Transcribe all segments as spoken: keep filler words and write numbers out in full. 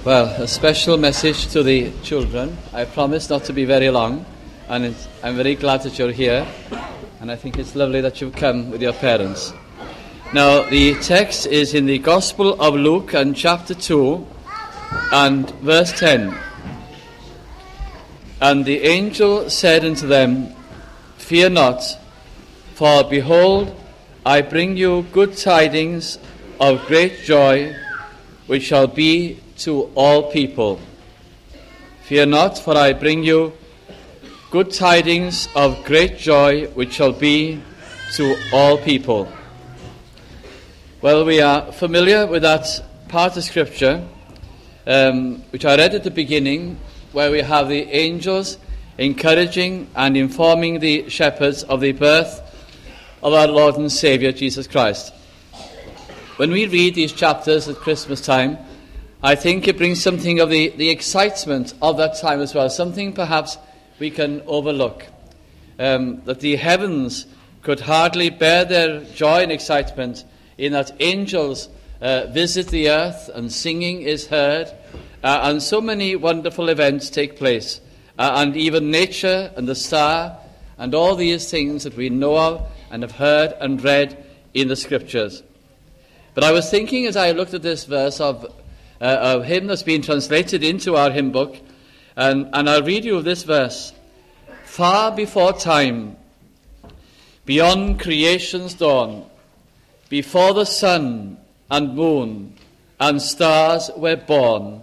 Well, a special message to the children. I promise not to be very long, and it's, I'm very glad that you're here, and I think it's lovely that you've come with your parents. Now, the text is in the Gospel of Luke and chapter two and verse ten. And the angel said unto them, Fear not, for behold, I bring you good tidings of great joy, which shall be to all people. Fear not, for I bring you good tidings of great joy, which shall be to all people. Well, we are familiar with that part of Scripture, um, which I read at the beginning, where we have the angels encouraging and informing the shepherds of the birth of our Lord and Saviour, Jesus Christ. When we read these chapters at Christmas time, I think it brings something of the, the excitement of that time as well, something perhaps we can overlook. Um, that the heavens could hardly bear their joy and excitement in that angels uh, visit the earth and singing is heard, uh, and so many wonderful events take place, uh, and even nature and the star and all these things that we know of and have heard and read in the Scriptures. But I was thinking as I looked at this verse of Uh, a hymn that's been translated into our hymn book, and, and I'll read you this verse. Far before time, beyond creation's dawn, before the sun and moon and stars were born,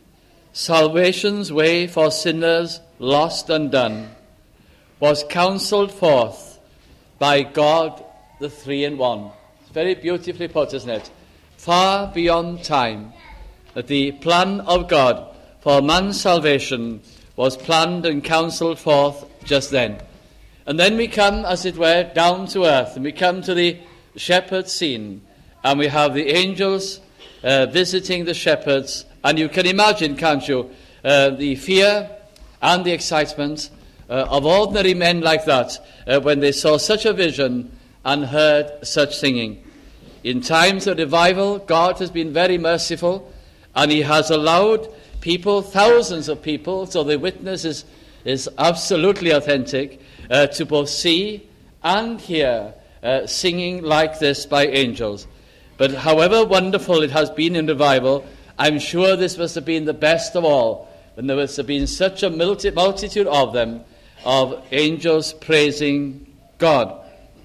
salvation's way for sinners lost and done was counselled forth by God the Three in One. It's very beautifully put, isn't it? Far beyond time, that the plan of God for man's salvation was planned and counselled forth just then. And then we come, as it were, down to earth, and we come to the shepherd scene, and we have the angels uh, visiting the shepherds, and you can imagine, can't you, uh, the fear and the excitement uh, of ordinary men like that uh, when they saw such a vision and heard such singing. In times of revival, God has been very merciful, and he has allowed people, thousands of people, so the witness is, is absolutely authentic, uh, to both see and hear uh, singing like this by angels. But however wonderful it has been in revival, I'm sure this must have been the best of all, when there must have been such a multi- multitude of them, of angels praising God.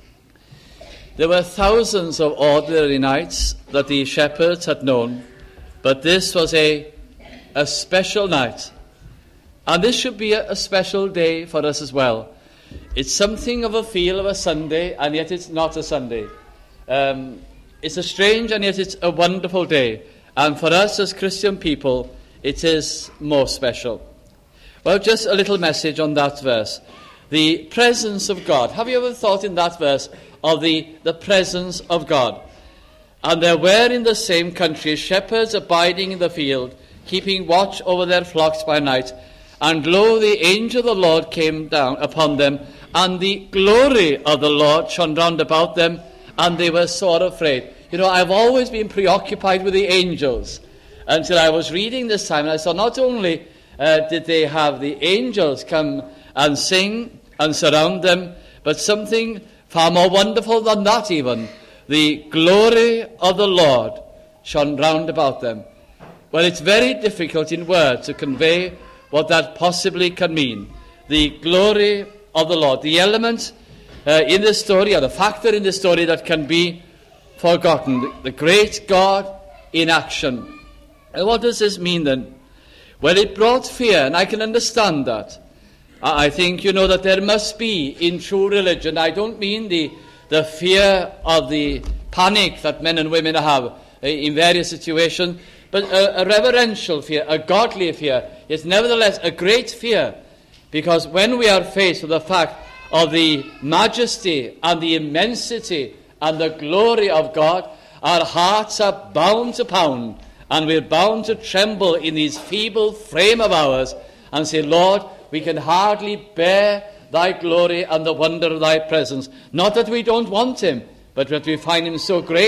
There were thousands of ordinary nights that the shepherds had known, but this was a, a special night. And this should be a, a special day for us as well. It's something of a feel of a Sunday, and yet it's not a Sunday. Um, it's a strange, and yet it's a wonderful day. And for us as Christian people, it is more special. Well, just a little message on that verse. The presence of God. Have you ever thought in that verse of the, the presence of God? And there were in the same country shepherds abiding in the field, keeping watch over their flocks by night. And lo, the angel of the Lord came down upon them, and the glory of the Lord shone round about them, and they were sore afraid. You know, I've always been preoccupied with the angels until I was reading this time, and I saw not only uh, did they have the angels come and sing and surround them, but something far more wonderful than that even. The glory of the Lord shone round about them. Well, it's very difficult in words to convey what that possibly can mean. The glory of the Lord. The element uh, in this story, or the factor in this story that can be forgotten. The, the great God in action. And what does this mean then? Well, it brought fear, and I can understand that. I think, you know, that there must be in true religion, I don't mean the the fear of the panic that men and women have in various situations, but a, a reverential fear, a godly fear. It's nevertheless a great fear, because when we are faced with the fact of the majesty and the immensity and the glory of God, our hearts are bound to pound, and we're bound to tremble in this feeble frame of ours and say, Lord, we can hardly bear thy glory and the wonder of thy presence. Not that we don't want him, but that we find him so great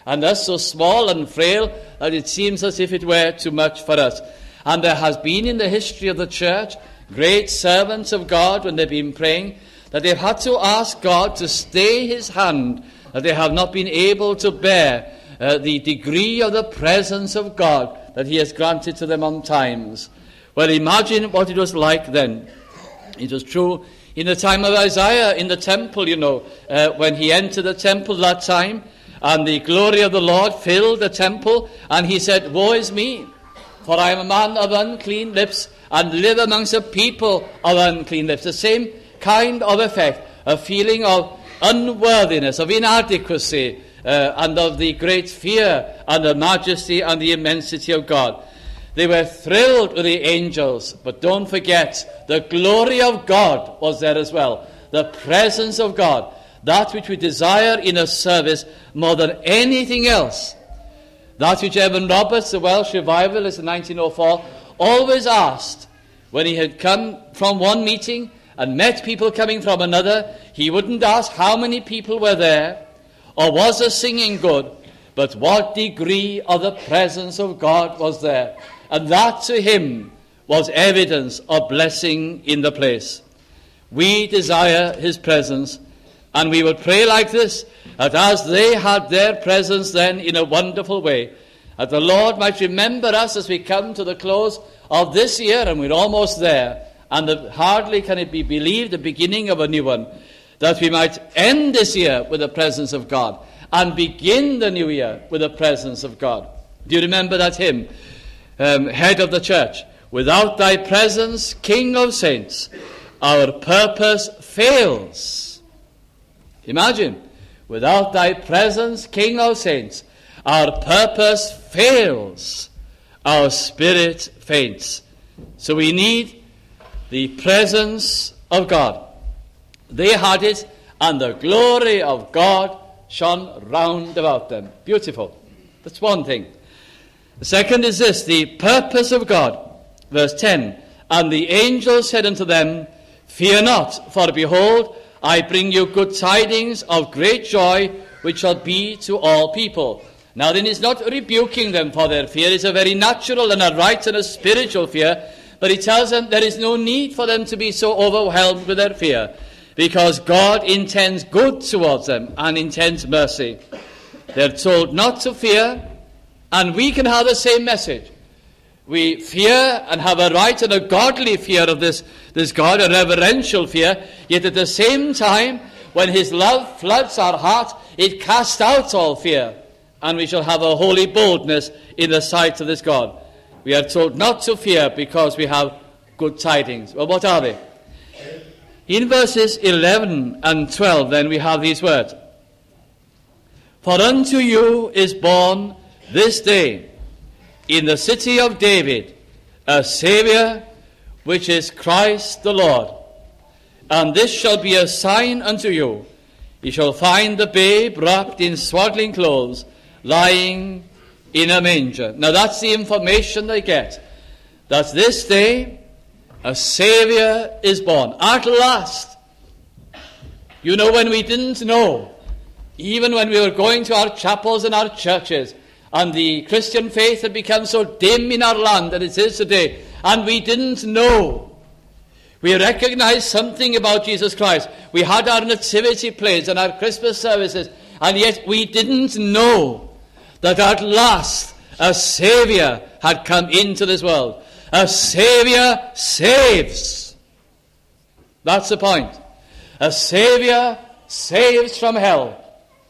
and thus so small and frail that it seems as if it were too much for us. And there has been in the history of the church great servants of God, when they've been praying, that they've had to ask God to stay his hand, that they have not been able to bear uh, the degree of the presence of God that he has granted to them on times. Well, imagine what it was like then. It was true in the time of Isaiah in the temple, you know, uh, when he entered the temple that time, and the glory of the Lord filled the temple, and he said, "Woe is me, for I am a man of unclean lips, and live amongst a people of unclean lips." The same kind of effect, a feeling of unworthiness, of inadequacy, uh, and of the great fear and the majesty and the immensity of God. They were thrilled with the angels, but don't forget, the glory of God was there as well. The presence of God, that which we desire in a service more than anything else. That which Evan Roberts, the Welsh revivalist in nineteen oh four, always asked when he had come from one meeting and met people coming from another. He wouldn't ask how many people were there or was the singing good, but what degree of the presence of God was there. And that to him was evidence of blessing in the place. We desire his presence, and we would pray like this, that as they had their presence then in a wonderful way, that the Lord might remember us as we come to the close of this year, and we're almost there, and the, hardly can it be believed, the beginning of a new one, that we might end this year with the presence of God, and begin the new year with the presence of God. Do you remember that hymn? Um, head of the church, without thy presence, King of saints, our purpose fails. Imagine, without thy presence, King of saints, our purpose fails, our spirit faints. So we need the presence of God. They had it, and the glory of God shone round about them. Beautiful. That's one thing. The second is this, the purpose of God. Verse ten, and the angel said unto them, Fear not, for behold, I bring you good tidings of great joy, which shall be to all people. Now then, he's not rebuking them for their fear. It's a very natural and a right and a spiritual fear. But he tells them there is no need for them to be so overwhelmed with their fear, because God intends good towards them and intends mercy. They're told not to fear, and we can have the same message. We fear and have a right and a godly fear of this, this God, a reverential fear, yet at the same time, when his love floods our heart, it casts out all fear, and we shall have a holy boldness in the sight of this God. We are told not to fear because we have good tidings. Well, what are they? In verses eleven and twelve, then, we have these words. For unto you is born this day in the city of David a Saviour, which is Christ the Lord. And this shall be a sign unto you. Ye shall find the babe wrapped in swaddling clothes, lying in a manger. Now that's the information they get, that this day a Saviour is born. At last. You know, when we didn't know, even when we were going to our chapels and our churches, and the Christian faith had become so dim in our land that it is today, and we didn't know. We recognized something about Jesus Christ. We had our nativity plays and our Christmas services, and yet we didn't know that at last a Saviour had come into this world. A Saviour saves. That's the point. A Saviour saves from hell.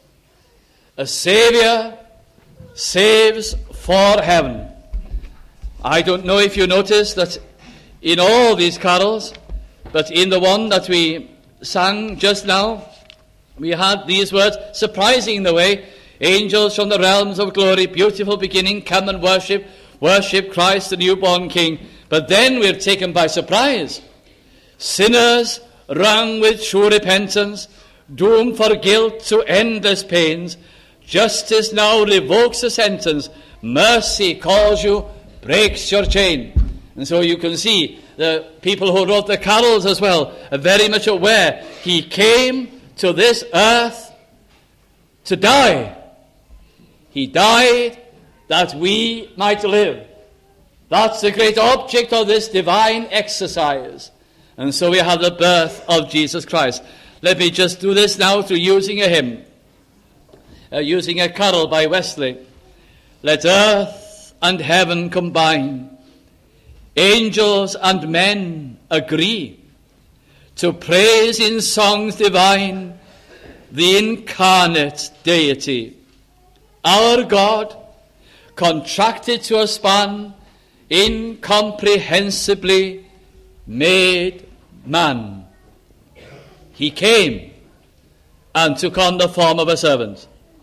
A Saviour saves for heaven. I don't know if you noticed that in all these carols, but in the one that we sang just now, we had these words, surprising in the way, angels from the realms of glory, beautiful beginning, come and worship, worship Christ the newborn King. But then we're taken by surprise. Sinners wrung with true repentance, doomed for guilt to endless pains, justice now revokes the sentence, mercy calls you, breaks your chain. And so you can see the people who wrote the carols as well are very much aware. He came to this earth to die. He died that we might live. That's the great object of this divine exercise. And so we have the birth of Jesus Christ. Let me just do this now through using a hymn, uh, using a carol by Wesley. Let earth and heaven combine, angels and men agree, to praise in songs divine the incarnate deity. Our God, contracted to a span, incomprehensibly made man. He came and took on the form of a servant.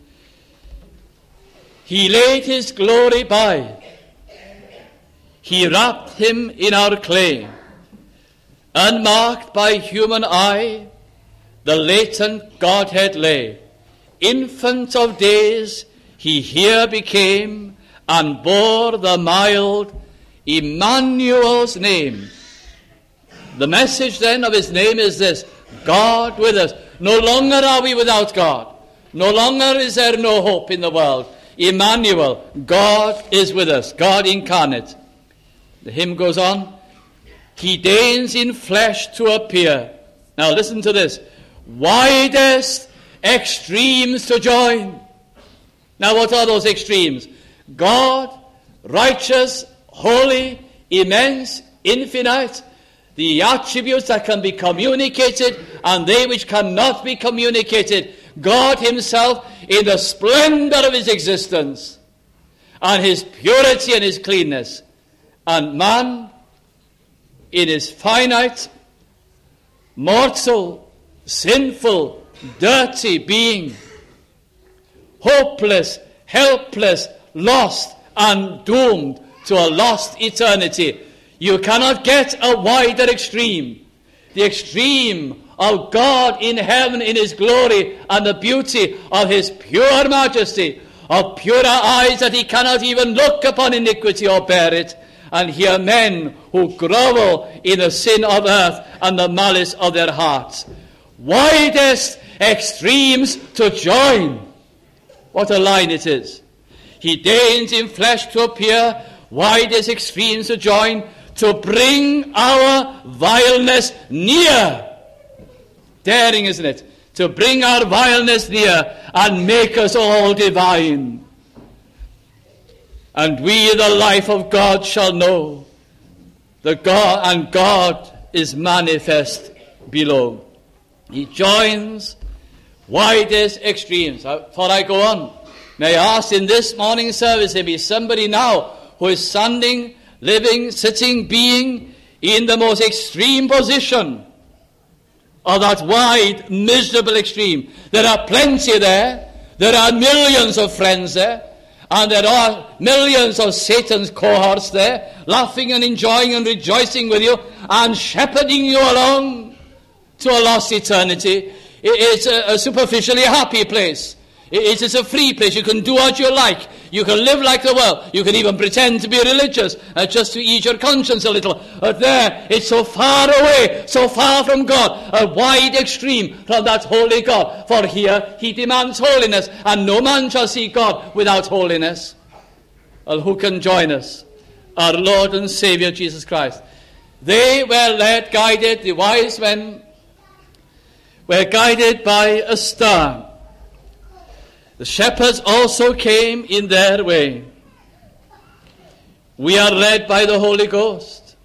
He laid his glory by. He wrapped him in our clay. Unmarked by human eye, the latent Godhead lay. Infant of days, he here became, and bore the mild Emmanuel's name. The message then of his name is this: God with us. No longer are we without God. No longer is there no hope in the world. Emmanuel, God is with us, God incarnate. The hymn goes on. He deigns in flesh to appear. Now listen to this. Widest extremes to join. Now what are those extremes? God, righteous, holy, immense, infinite, the attributes that can be communicated and they which cannot be communicated. God himself in the splendor of his existence and his purity and his cleanness. And man in his finite, mortal, sinful, dirty being, hopeless, helpless, lost and doomed to a lost eternity. You cannot get a wider extreme. The extreme of God in heaven in his glory and the beauty of his pure majesty, of purer eyes that he cannot even look upon iniquity or bear it, and hear men who grovel in the sin of earth and the malice of their hearts. Widest extremes to join. What a line it is. He deigns in flesh to appear, widest extremes to join, to bring our vileness near. Daring, isn't it? To bring our vileness near and make us all divine. And we the life of God shall know. The God and God is manifest below. He joins widest extremes. Before I go on, may I ask in this morning service, there be somebody now who is standing, living, sitting, being in the most extreme position of that wide, miserable extreme. There are plenty there. There are millions of friends there. And there are millions of Satan's cohorts there, laughing and enjoying and rejoicing with you and shepherding you along to a lost eternity. It's a, a superficially happy place. It is a free place. You can do what you like. You can live like the world. You can even pretend to be religious uh, just to ease your conscience a little. But there, it's so far away, so far from God, a wide extreme from that holy God. For here, he demands holiness, and no man shall see God without holiness. Well, who can join us? Our Lord and Savior, Jesus Christ. They were led, guided, the wise men were guided by a star. The shepherds also came in their way. We are led by the Holy Ghost.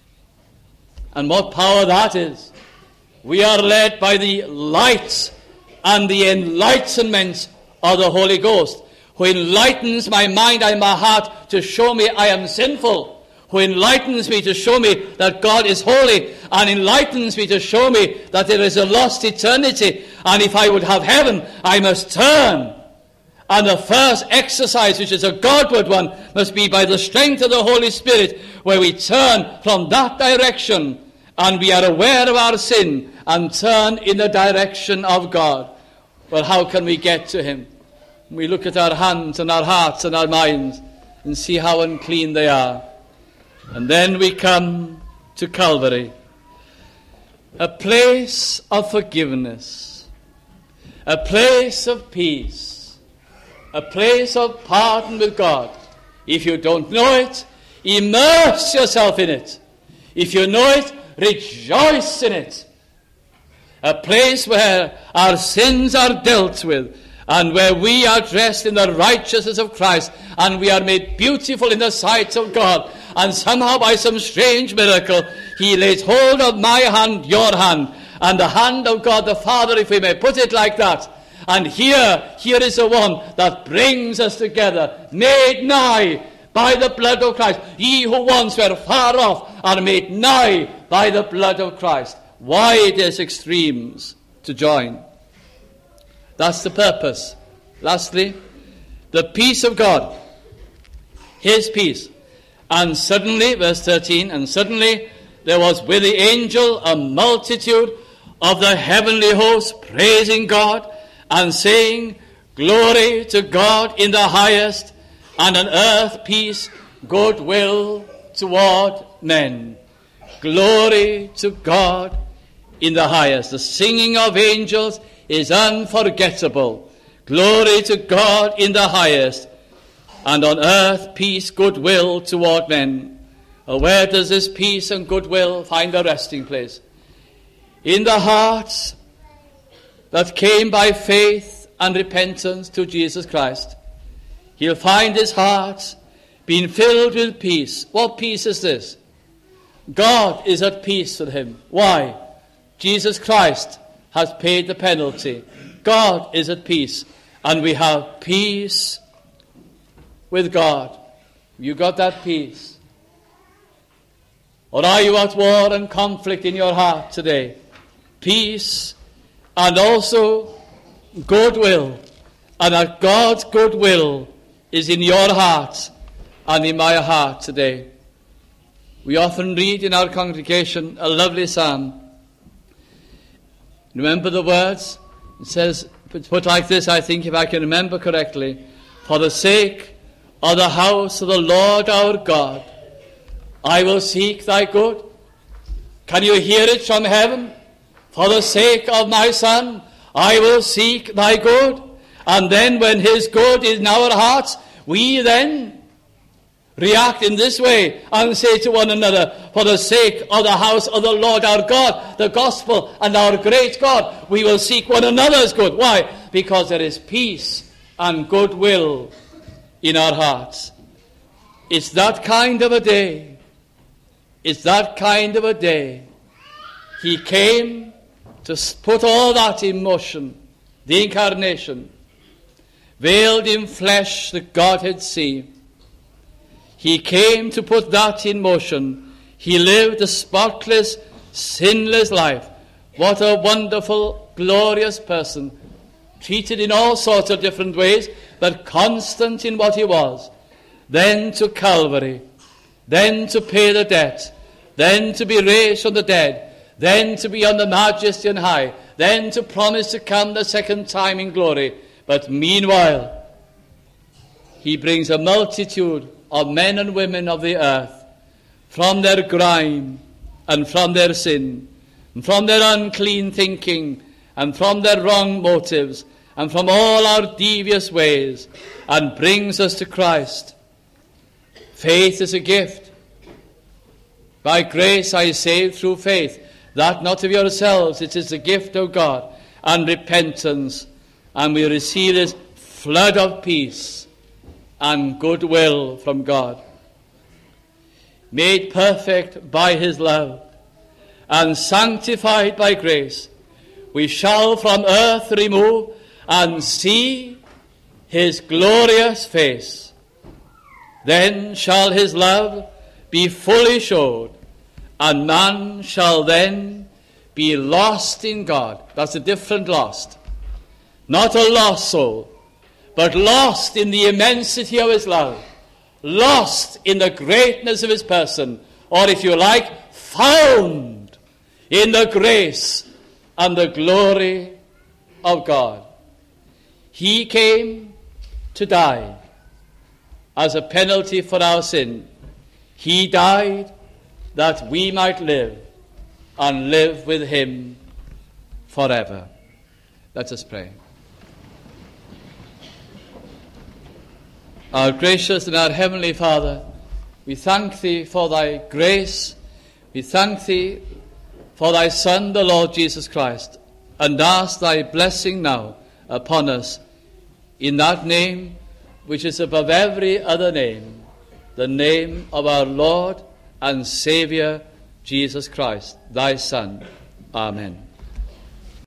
And what power that is. We are led by the light and the enlightenment of the Holy Ghost, who enlightens my mind and my heart to show me I am sinful, who enlightens me to show me that God is holy, and enlightens me to show me that there is a lost eternity, and if I would have heaven, I must turn. And the first exercise, which is a Godward one, must be by the strength of the Holy Spirit, where we turn from that direction and we are aware of our sin and turn in the direction of God. Well, how can we get to him? We look at our hands and our hearts and our minds and see how unclean they are. And then we come to Calvary, a place of forgiveness, a place of peace, a place of pardon with God. If you don't know it, immerse yourself in it. If you know it, rejoice in it. A place where our sins are dealt with, and where we are dressed in the righteousness of Christ, and we are made beautiful in the sight of God. And somehow, by some strange miracle, he lays hold of my hand, your hand, and the hand of God the Father, if we may put it like that. And here, here is the one that brings us together, made nigh by the blood of Christ. Ye who once were far off are made nigh by the blood of Christ. Widest extremes to join. That's the purpose. Lastly, the peace of God. His peace. And suddenly, verse thirteen, and suddenly there was with the angel a multitude of the heavenly host praising God and saying, Glory to God in the highest, and on earth peace, goodwill toward men. Glory to God in the highest. The singing of angels is unforgettable. Glory to God in the highest, and on earth peace, goodwill toward men. Uh, where does this peace and goodwill find a resting place? In the hearts that came by faith and repentance to Jesus Christ. He'll find his heart being filled with peace. What peace is this? God is at peace with him. Why? Jesus Christ has paid the penalty. God is at peace, and we have peace with God. You got that peace? Or are you at war and conflict in your heart today? Peace and also goodwill, and that God's goodwill is in your heart and in my heart today. We often read in our congregation a lovely psalm. Remember the words? It says, put like this, I think, if I can remember correctly, for the sake of the house of the Lord our God, I will seek thy good. Can you hear it from heaven? For the sake of my Son, I will seek thy good. And then when his good is in our hearts, we then react in this way and say to one another, for the sake of the house of the Lord our God, the gospel and our great God, we will seek one another's good. Why? Because there is peace and goodwill in our hearts. It's that kind of a day. It's that kind of a day. He came to put all that in motion. The incarnation. Veiled in flesh, the Godhead see. He came to put that in motion. He lived a spotless, sinless life. What a wonderful, glorious person. Treated in all sorts of different ways, but constant in what he was. Then to Calvary. Then to pay the debt. Then to be raised from the dead. Then to be on the majesty on high. Then to promise to come the second time in glory. But meanwhile, he brings a multitude of men and women of the earth from their grime and from their sin, and from their unclean thinking, and from their wrong motives, and from all our devious ways, and brings us to Christ. Faith is a gift. By grace I saved through faith, that not of yourselves, it is the gift of God, and repentance, and we receive this flood of peace and goodwill from God. Made perfect by his love, and sanctified by grace, we shall from earth remove and see his glorious face. Then shall his love be fully showed, and man shall then be lost in God. That's a different lost. Not a lost soul, but lost in the immensity of his love, lost in the greatness of his person, or if you like, found in the grace and the glory of God. He came to die as a penalty for our sin. He died that we might live, and live with him forever. Let us pray. Our gracious and our heavenly Father, we thank thee for thy grace. We thank thee for thy Son, the Lord Jesus Christ, and ask thy blessing now upon us in that name which is above every other name, the name of our Lord and Saviour, Jesus Christ, thy Son. Amen.